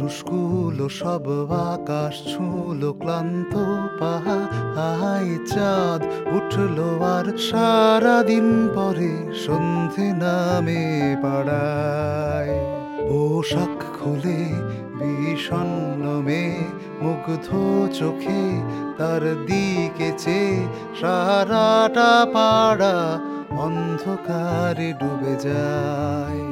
মানুষগুলো সব আকাশ ছুলো ক্লান্ত পাহাড়, চাঁদ উঠলো আর সারাদিন পরে সন্ধে নামে পাড়ায়। পোশাক খুলে বিষণ্ণ মেয়ে মুগ্ধ চোখে তার দিকে চেয়ে সারাটা পাড়া অন্ধকারে ডুবে যায়।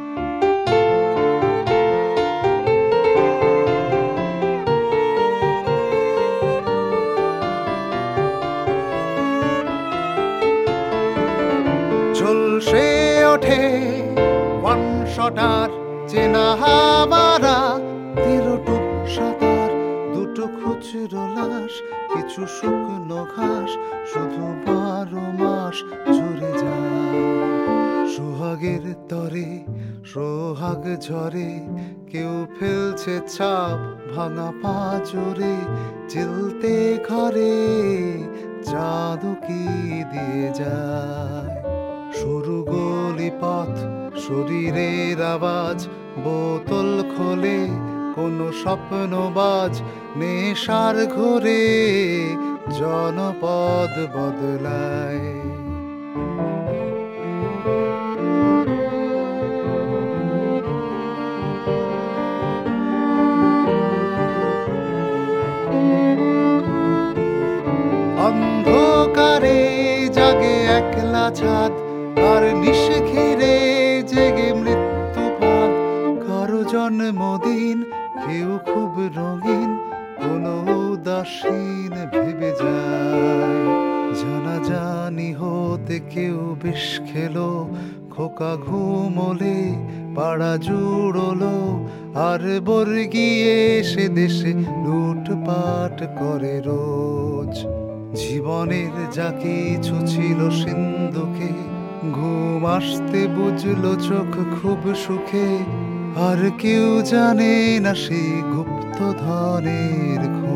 ঝলসে ওঠে ওয়ান শটার চেনা হাবারা, তিরটুক সাঁতার দুটো খুচরো লাশ, কিছু শুকনো ঘাস শুধু 12 মাস ঝরে যায়। সোহাগের তরে সোহাগ ঝরে, কেউ ফেলছে ছাপ ভাঙা পাঁজরে, চিলতে ঘরে চাঁদ কি দিয়ে যায়। সরু গলি পথ শরীরের আওয়াজ, বোতল খোলে কোনো স্বপ্নবাজ, নেশার ঘোরে জনপদ বদলায়। অন্ধকারে জাগে একলা ছাদ, আর নিশে ঘিরে জেগে মৃত্যুপাত। কারো জন্মদিন কেউ খুব রঙিন, কোনো উদাসীন ভেবে যায়। জানাজানি হতে কেউ বিষ খেলো, খোকা ঘুমোলে পাড়া জুড়লো, আর বর্গিয়ে সে দেশে লুটপাট করে রোজ। জীবনের যা কিছু ছিল সিন্ধুকে, ঘুম আসতে বুঝলো চোখ খুব সুখে, আর কেউ জানে না সেই গুপ্ত ধনের খোঁজ।